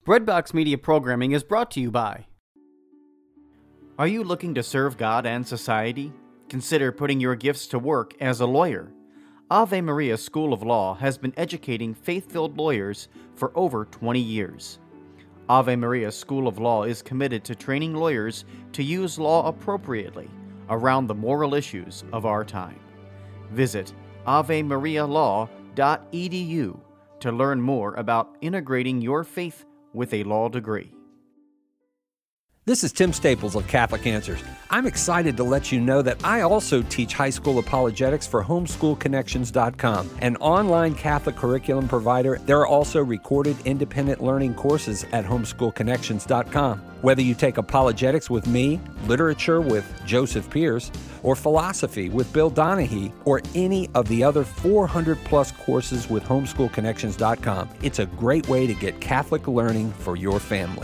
Breadbox Media Programming is brought to you by... Are you looking to serve God and society? Consider putting your gifts to work as a lawyer. Ave Maria School of Law has been educating faith-filled lawyers for over 20 years. Ave Maria School of Law is committed to training lawyers to use law appropriately around the moral issues of our time. Visit avemarialaw.edu to learn more about integrating your faith with a law degree. This is Tim Staples of Catholic Answers. I'm excited to let you know that I also teach high school apologetics for homeschoolconnections.com, an online Catholic curriculum provider. There are also recorded independent learning courses at homeschoolconnections.com. Whether you take apologetics with me, literature with Joseph Pierce, or philosophy with Bill Donahue, or any of the other 400-plus courses with homeschoolconnections.com, it's a great way to get Catholic learning for your family.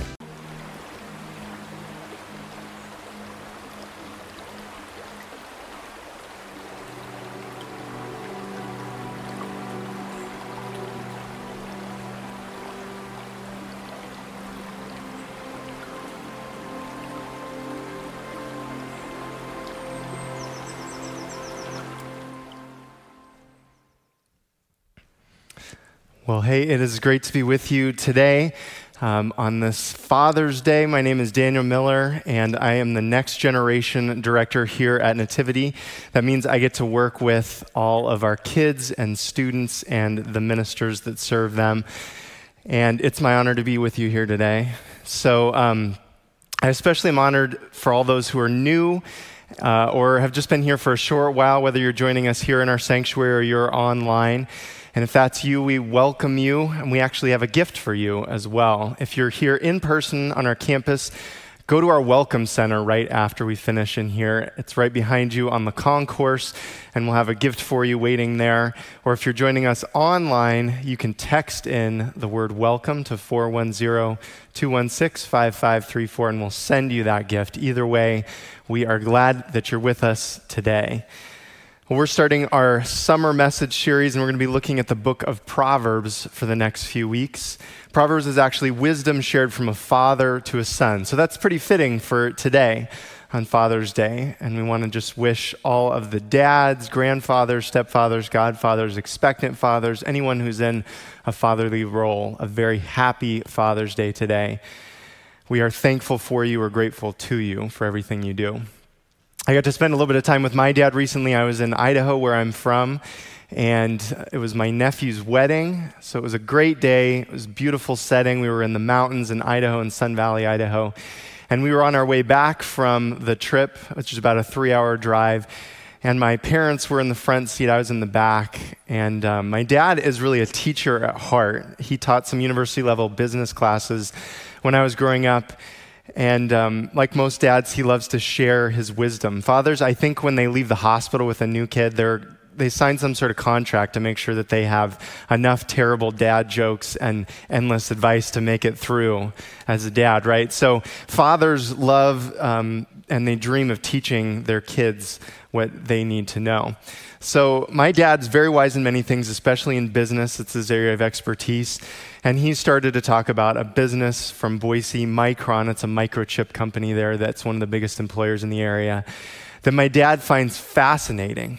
Well, hey, it is great to be with you today on this Father's Day. My name is Daniel Miller, and I am the Next Generation Director here at Nativity. That means I get to work with all of our kids and students and the ministers that serve them, and it's my honor to be with you here today. So I especially am honored for all those who are new or have just been here for a short while, whether you're joining us here in our sanctuary or you're online. And if that's you, we welcome you, and we actually have a gift for you as well. If you're here in person on our campus, go to our Welcome Center right after we finish in here. It's right behind you on the concourse, and we'll have a gift for you waiting there. Or if you're joining us online, you can text in the word welcome to 410-216-5534, and we'll send you that gift. Either way, we are glad that you're with us today. Well, we're starting our summer message series, and we're going to be looking at the book of Proverbs for the next few weeks. Proverbs is actually wisdom shared from a father to a son. So that's pretty fitting for today on Father's Day. And we want to just wish all of the dads, grandfathers, stepfathers, godfathers, expectant fathers, anyone who's in a fatherly role, a very happy Father's Day today. We are thankful for you. We're grateful to you for everything you do. I got to spend a little bit of time with my dad recently. I was in Idaho, where I'm from, and it was my nephew's wedding. So it was a great day. It was a beautiful setting. We were in the mountains in Idaho, in Sun Valley, Idaho. And we were on our way back from the trip, which is about a 3-hour drive. And my parents were in the front seat. I was in the back. And my dad is really a teacher at heart. He taught some university-level business classes when I was growing up. And like most dads, he loves to share his wisdom. Fathers, I think when they leave the hospital with a new kid, they sign some sort of contract to make sure that they have enough terrible dad jokes and endless advice to make it through as a dad, right? So fathers love and they dream of teaching their kids what they need to know. So my dad's very wise in many things, especially in business. It's his area of expertise. And he started to talk about a business from Boise, Micron. It's a microchip company there that's one of the biggest employers in the area, that my dad finds fascinating.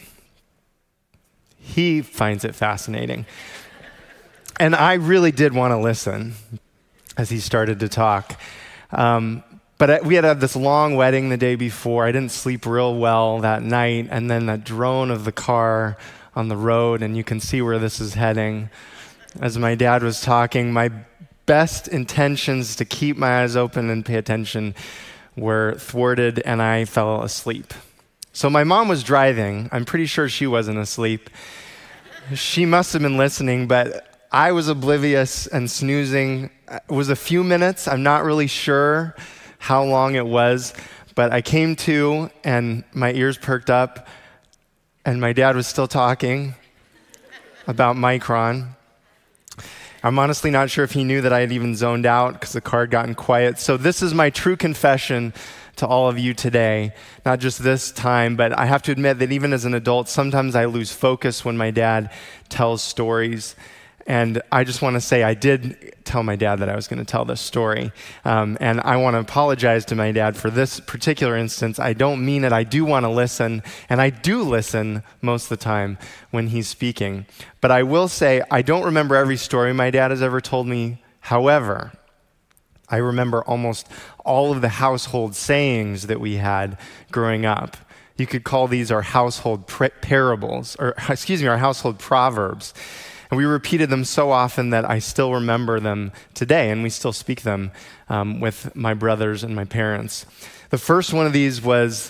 He finds it fascinating. And I really did want to listen as he started to talk. But we had this long wedding the day before. I didn't sleep real well that night. And then that drone of the car on the road, and you can see where this is heading. As my dad was talking, my best intentions to keep my eyes open and pay attention were thwarted, and I fell asleep. So my mom was driving. I'm pretty sure she wasn't asleep. She must have been listening, but I was oblivious and snoozing. It was a few minutes. I'm not really sure how long it was, but I came to, and my ears perked up, and my dad was still talking about Micron. I'm honestly not sure if he knew that I had even zoned out because the car had gotten quiet. So this is my true confession to all of you today, not just this time, but I have to admit that even as an adult, sometimes I lose focus when my dad tells stories. And I just want to say I did tell my dad that I was going to tell this story. And I want to apologize to my dad for this particular instance. I don't mean it. I do want to listen, and I do listen most of the time when he's speaking. But I will say I don't remember every story my dad has ever told me. However, I remember almost all of the household sayings that we had growing up. You could call these our household parables, or our household proverbs. And we repeated them so often that I still remember them today, and we still speak them with my brothers and my parents. The first one of these was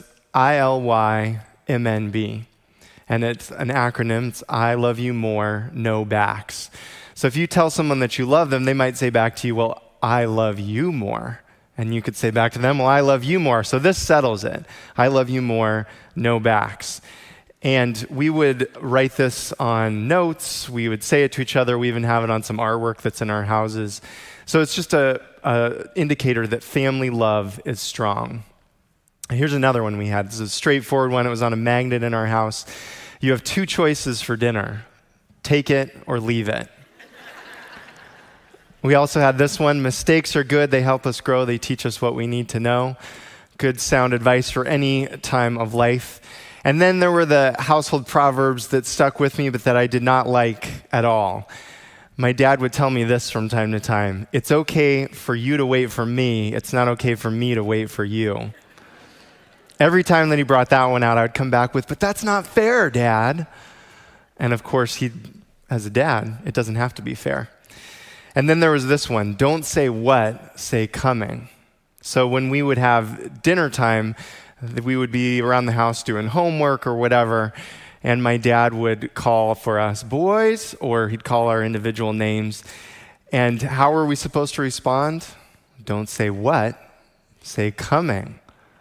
ILYMNB, and it's an acronym. It's I love you more, no backs. So if you tell someone that you love them, they might say back to you, well, I love you more. And you could say back to them, well, I love you more. So this settles it. I love you more, no backs. And we would write this on notes. We would say it to each other. We even have it on some artwork that's in our houses. So it's just a indicator that family love is strong. Here's another one we had. This is a straightforward one. It was on a magnet in our house. You have two choices for dinner. Take it or leave it. We also had this one. Mistakes are good. They help us grow. They teach us what we need to know. Good sound advice for any time of life. And then there were the household proverbs that stuck with me, but that I did not like at all. My dad would tell me this from time to time. It's okay for you to wait for me. It's not okay for me to wait for you. Every time that he brought that one out, I would come back with, but that's not fair, Dad. And of course, as a dad, it doesn't have to be fair. And then there was this one, don't say what, say coming. So when we would have dinner time, we would be around the house doing homework or whatever, and my dad would call for us boys, or he'd call our individual names. And how are we supposed to respond? Don't say what, say coming.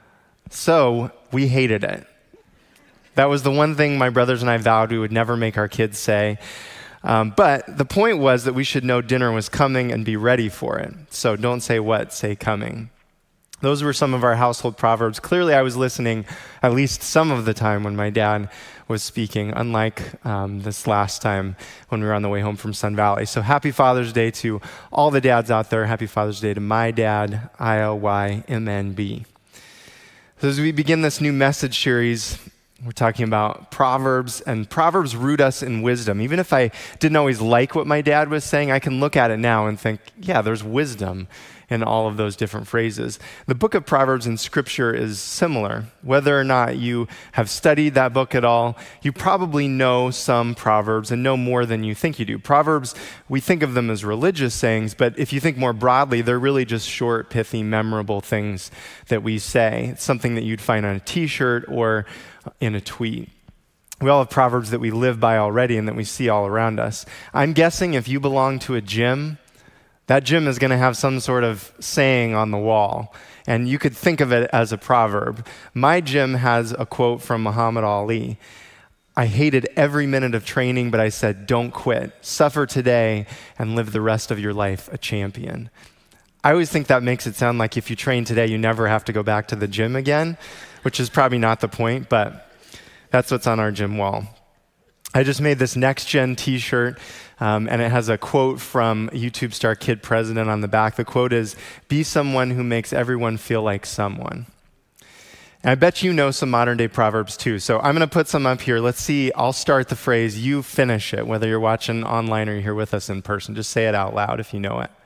So we hated it. That was the one thing my brothers and I vowed we would never make our kids say. But the point was that we should know dinner was coming and be ready for it. So don't say what, say coming. Those were some of our household proverbs. Clearly, I was listening at least some of the time when my dad was speaking, unlike this last time when we were on the way home from Sun Valley. So happy Father's Day to all the dads out there. Happy Father's Day to my dad, ILYMNB. So as we begin this new message series, we're talking about Proverbs, and Proverbs root us in wisdom. Even if I didn't always like what my dad was saying, I can look at it now and think, yeah, there's wisdom in all of those different phrases. The book of Proverbs in Scripture is similar. Whether or not you have studied that book at all, you probably know some Proverbs and know more than you think you do. Proverbs, we think of them as religious sayings, but if you think more broadly, they're really just short, pithy, memorable things that we say. It's something that you'd find on a t-shirt or in a tweet. We all have Proverbs that we live by already and that we see all around us. I'm guessing if you belong to a gym, that gym is going to have some sort of saying on the wall, and you could think of it as a proverb. My gym has a quote from Muhammad Ali. I hated every minute of training, but I said, don't quit. Suffer today and live the rest of your life a champion. I always think that makes it sound like if you train today, you never have to go back to the gym again, which is probably not the point, but that's what's on our gym wall. I just made this Next Gen t-shirt, and it has a quote from YouTube star Kid President on the back. The quote is, be someone who makes everyone feel like someone. And I bet you know some modern day Proverbs too. So I'm going to put some up here. Let's see. I'll start the phrase, you finish it, whether you're watching online or you're here with us in person. Just say it out loud if you know it.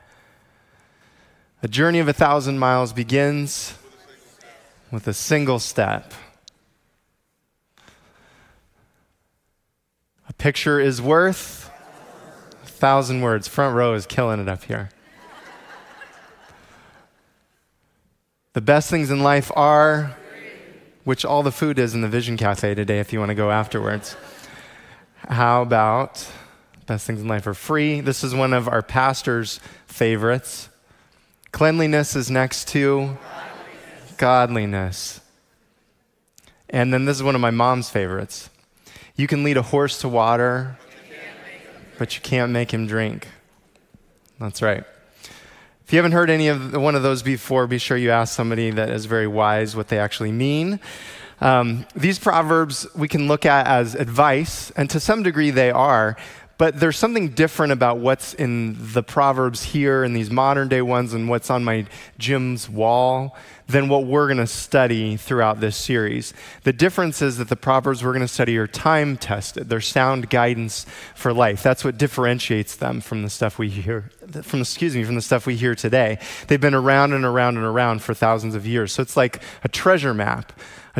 A journey of 1,000 miles begins with a single step. A picture is worth 1,000 words. Front row is killing it up here. The best things in life are, which all the food is in the Vision Cafe today if you want to go afterwards. How about best things in life are free? This is one of our pastor's favorites. Cleanliness is next to godliness. And then this is one of my mom's favorites. You can lead a horse to water, but you can't make him drink. That's right. If you haven't heard any of one of those before, be sure you ask somebody that is very wise what they actually mean. These proverbs we can look at as advice, and to some degree they are, But there's something different about what's in the Proverbs here and these modern day ones and what's on my gym's wall than what we're going to study throughout this series. The difference is that the Proverbs we're going to study are time tested. They're sound guidance for life. That's what differentiates them from the stuff we hear, from the stuff we hear today. They've been around and around and around for thousands of years. So it's like a treasure map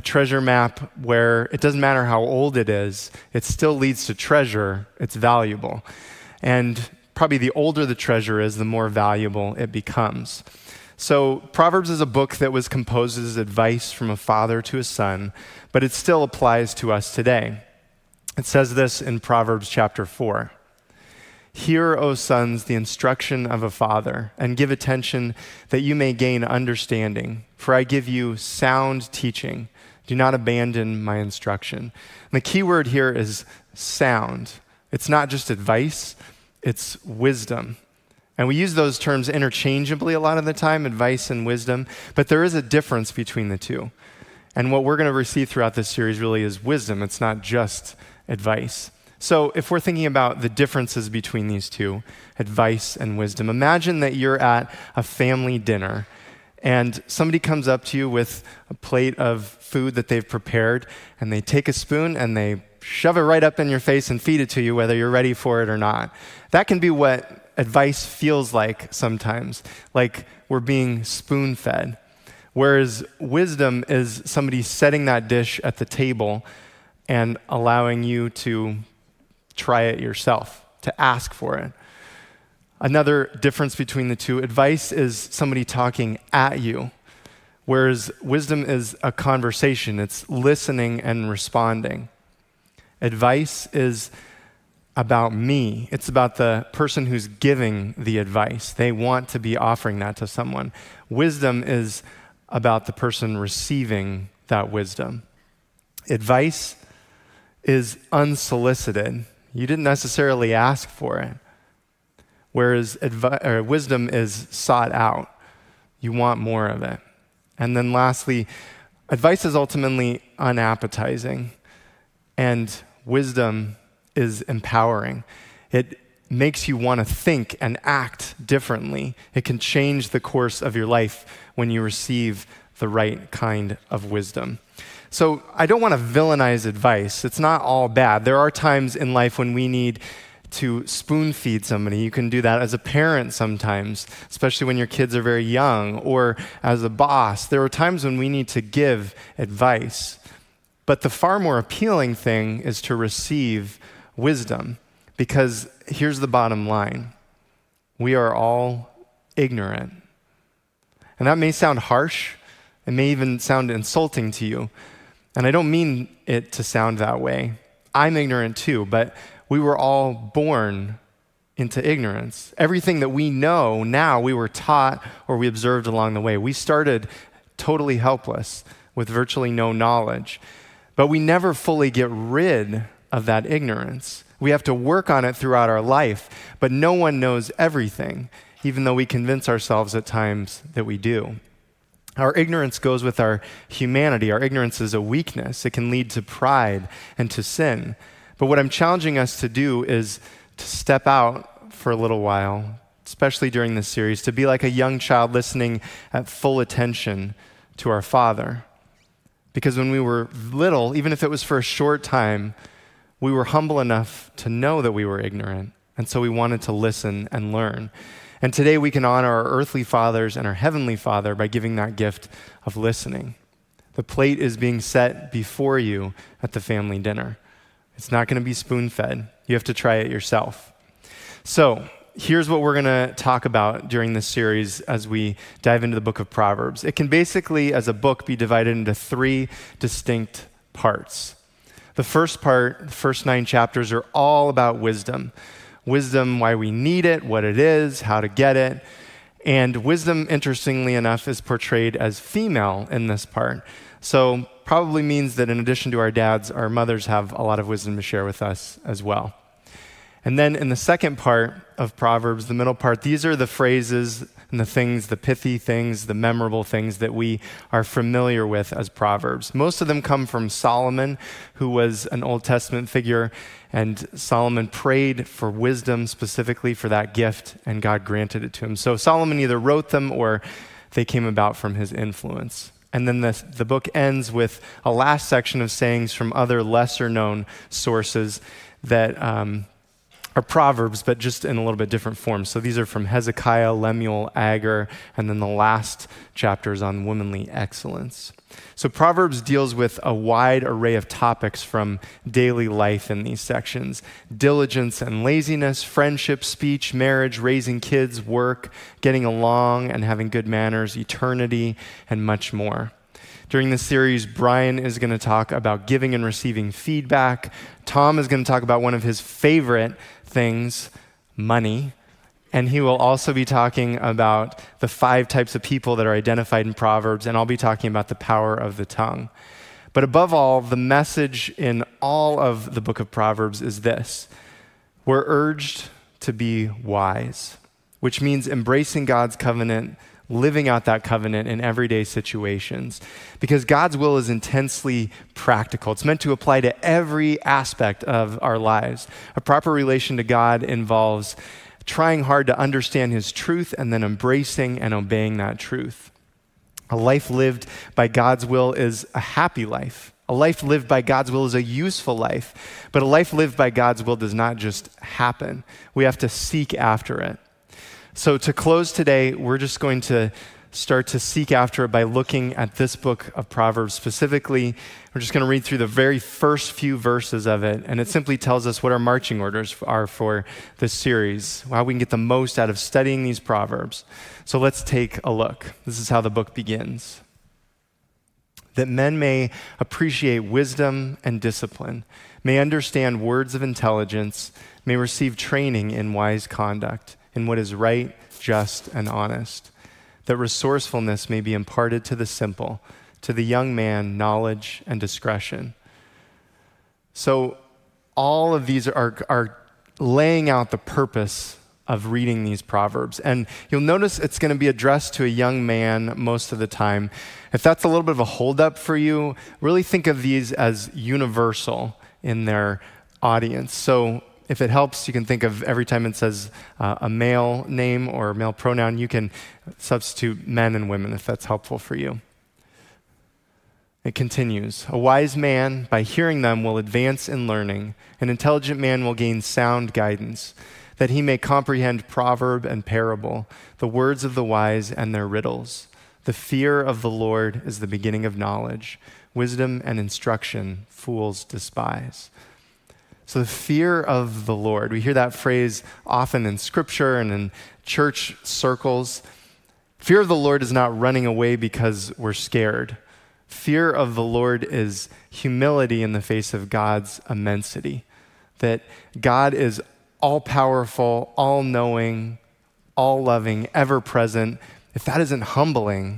where it doesn't matter how old it is, it still leads to treasure. It's valuable. And probably the older the treasure is, the more valuable it becomes. So Proverbs is a book that was composed as advice from a father to a son, but it still applies to us today. It says this in Proverbs chapter 4. Hear, O sons, the instruction of a father, and give attention that you may gain understanding. For I give you sound teaching. Do not abandon my instruction. And the key word here is sound. It's not just advice, it's wisdom. And we use those terms interchangeably a lot of the time, advice and wisdom, but there is a difference between the two. And what we're going to receive throughout this series really is wisdom. It's not just advice. So if we're thinking about the differences between these two, advice and wisdom, imagine that you're at a family dinner and somebody comes up to you with a plate of food that they've prepared, and they take a spoon and they shove it right up in your face and feed it to you, whether you're ready for it or not. That can be what advice feels like sometimes, like we're being spoon-fed. Whereas wisdom is somebody setting that dish at the table and allowing you to try it yourself, to ask for it. Another difference between the two, advice is somebody talking at you, whereas wisdom is a conversation. It's listening and responding. Advice is about me. It's about the person who's giving the advice. They want to be offering that to someone. Wisdom is about the person receiving that wisdom. Advice is unsolicited. You didn't necessarily ask for it. Whereas wisdom is sought out. You want more of it. And then lastly, advice is ultimately unappetizing, and wisdom is empowering. It makes you want to think and act differently. It can change the course of your life when you receive the right kind of wisdom. So I don't want to villainize advice. It's not all bad. There are times in life when we need to spoon feed somebody. You can do that as a parent sometimes, especially when your kids are very young, or as a boss. There are times when we need to give advice. But the far more appealing thing is to receive wisdom, because here's the bottom line. We are all ignorant. And that may sound harsh. It may even sound insulting to you. And I don't mean it to sound that way. I'm ignorant too, but we were all born into ignorance. Everything that we know now, we were taught or we observed along the way. We started totally helpless with virtually no knowledge. But we never fully get rid of that ignorance. We have to work on it throughout our life, but no one knows everything, even though we convince ourselves at times that we do. Our ignorance goes with our humanity. Our ignorance is a weakness. It can lead to pride and to sin. But what I'm challenging us to do is to step out for a little while, especially during this series, to be like a young child listening at full attention to our Father. Because when we were little, even if it was for a short time, we were humble enough to know that we were ignorant. And so we wanted to listen and learn. And today we can honor our earthly fathers and our heavenly Father by giving that gift of listening. The plate is being set before you at the family dinner. It's not going to be spoon-fed. You have to try it yourself. So here's what we're going to talk about during this series as we dive into the book of Proverbs. It can basically, as a book, be divided into 3 distinct parts. The first part, the first 9 chapters, are all about wisdom. Wisdom, why we need it, what it is, how to get it. And wisdom, interestingly enough, is portrayed as female in this part. So probably means that in addition to our dads, our mothers have a lot of wisdom to share with us as well. And then in the second part of Proverbs, the middle part, these are the phrases and the things, the pithy things, the memorable things that we are familiar with as Proverbs. Most of them come from Solomon, who was an Old Testament figure, and Solomon prayed for wisdom specifically for that gift, and God granted it to him. So Solomon either wrote them or they came about from his influence. And then the book ends with a last section of sayings from other lesser-known sources that are Proverbs, but just in a little bit different form. So these are from Hezekiah, Lemuel, Agur, and then the last chapter is on womanly excellence. So Proverbs deals with a wide array of topics from daily life in these sections: diligence and laziness, friendship, speech, marriage, raising kids, work, getting along and having good manners, eternity, and much more. During this series, Brian is going to talk about giving and receiving feedback. Tom is going to talk about one of his favorite things, money. And he will also be talking about the 5 types of people that are identified in Proverbs, and I'll be talking about the power of the tongue. But above all, the message in all of the book of Proverbs is this: we're urged to be wise, which means embracing God's covenant, living out that covenant in everyday situations, because God's will is intensely practical. It's meant to apply to every aspect of our lives. A proper relation to God involves trying hard to understand his truth and then embracing and obeying that truth. A life lived by God's will is a happy life. A life lived by God's will is a useful life. But a life lived by God's will does not just happen. We have to seek after it. So to close today, we're just going to start to seek after it by looking at this book of Proverbs specifically. We're just going to read through the very first few verses of it, and it simply tells us what our marching orders are for this series, how we can get the most out of studying these Proverbs. So let's take a look. This is how the book begins. That men may appreciate wisdom and discipline, may understand words of intelligence, may receive training in wise conduct, in what is right, just, and honest, that resourcefulness may be imparted to the simple, to the young man, knowledge and discretion. So all of these are laying out the purpose of reading these Proverbs. And you'll notice it's going to be addressed to a young man most of the time. If that's a little bit of a holdup for you, really think of these as universal in their audience. So if it helps, you can think of every time it says a male name or a male pronoun, you can substitute men and women if that's helpful for you. It continues. A wise man, by hearing them, will advance in learning. An intelligent man will gain sound guidance, that he may comprehend proverb and parable, the words of the wise and their riddles. The fear of the Lord is the beginning of knowledge. Wisdom and instruction fools despise. So the fear of the Lord, we hear that phrase often in Scripture and in church circles. Fear of the Lord is not running away because we're scared. Fear of the Lord is humility in the face of God's immensity, that God is all-powerful, all-knowing, all-loving, ever-present. If that isn't humbling,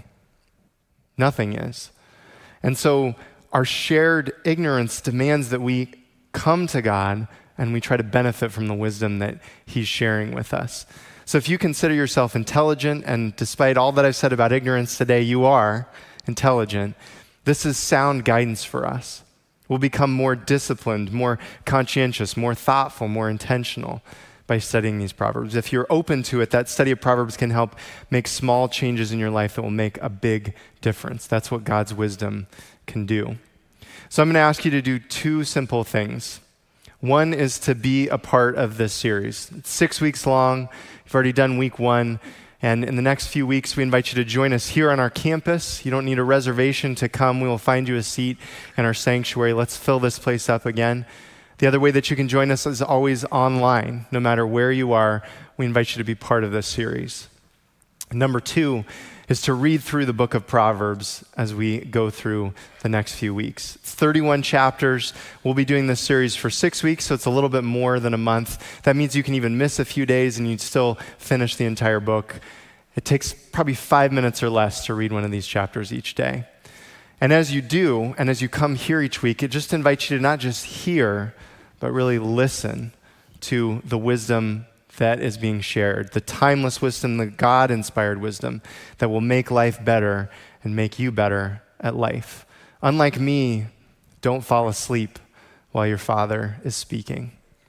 nothing is. And so our shared ignorance demands that we come to God and we try to benefit from the wisdom that he's sharing with us. So if you consider yourself intelligent, and despite all that I've said about ignorance today, you are intelligent, this is sound guidance for us. We'll become more disciplined, more conscientious, more thoughtful, more intentional by studying these Proverbs. If you're open to it, that study of Proverbs can help make small changes in your life that will make a big difference. That's what God's wisdom can do. So I'm going to ask you to do 2 simple things. One is to be a part of this series. It's 6 weeks long. You've already done week 1. And in the next few weeks, we invite you to join us here on our campus. You don't need a reservation to come. We will find you a seat in our sanctuary. Let's fill this place up again. The other way that you can join us is always online. No matter where you are, we invite you to be part of this series. Number 2 is to read through the book of Proverbs as we go through the next few weeks. It's 31 chapters. We'll be doing this series for 6 weeks, so it's a little bit more than a month. That means you can even miss a few days and you'd still finish the entire book. It takes probably 5 minutes or less to read one of these chapters each day. And as you do, and as you come here each week, it just invites you to not just hear, but really listen to the wisdom that is being shared, the timeless wisdom, the God-inspired wisdom that will make life better and make you better at life. Unlike me, don't fall asleep while your Father is speaking.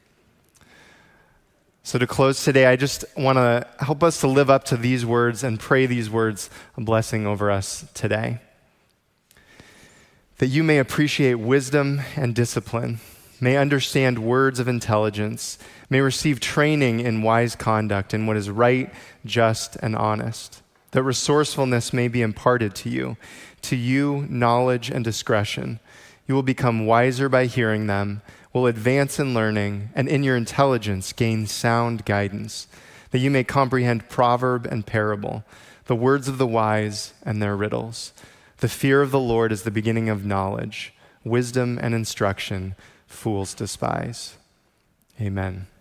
So to close today, I just want to help us to live up to these words and pray these words a blessing over us today. That you may appreciate wisdom and discipline, may understand words of intelligence, may receive training in wise conduct in what is right, just, and honest. That resourcefulness may be imparted to you knowledge and discretion. You will become wiser by hearing them, will advance in learning, and in your intelligence gain sound guidance, that you may comprehend proverb and parable, the words of the wise and their riddles. The fear of the Lord is the beginning of knowledge. Wisdom and instruction fools despise. Amen.